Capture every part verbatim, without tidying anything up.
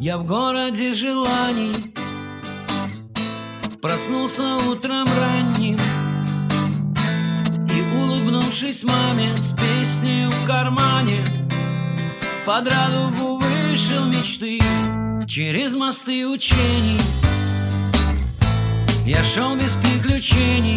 Я в городе желаний проснулся утром ранним и, улыбнувшись маме с песней в кармане, под радугу вышел мечты через мосты учений. Я шел без приключений,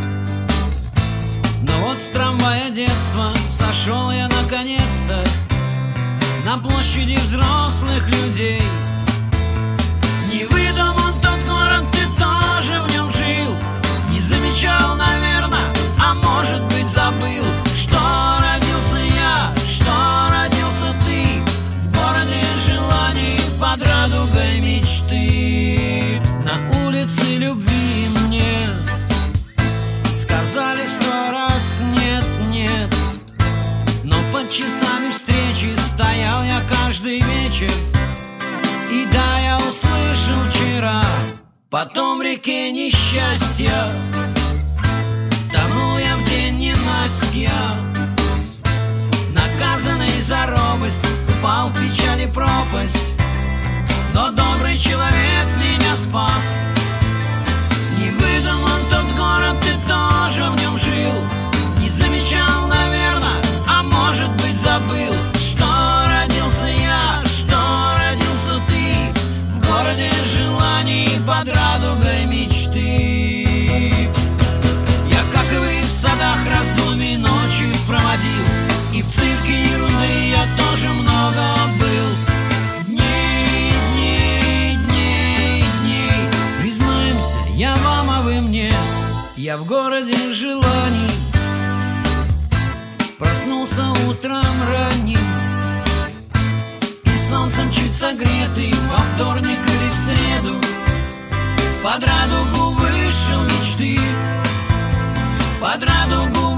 но вот с трамвая детства сошел я наконец-то на площади взрослых людей. Не выдуман тот город, ты тоже в нем жил. Не замечал, наверное, а может быть забыл, что родился я, что родился ты в городе желаний под радугой мечты. На улице любви мне сказали сто раз нет, нет, но под часами встречи стоял я каждый вечер. И да, я услышал вчера, потом в реке несчастья тонул я в день ненастья. Наказанный за робость упал в печали пропасть, но добрый человек меня спас. Не выдуман тот город, ты тоже в нем жил. Не замечал, наверное, а может быть забыл, что родился я, что родился ты в городе желаний под радугой мечты. Я, как и вы, в садах раздумий ночи проводил, и в цирке ерунды я тоже много был. Дней, дней, дней, дней, признаемся, я вам, а вы мне. Я в городе желаний проснулся утром ранним и солнцем чуть согретый во вторник или в среду под радугу вышел мечты, под радугу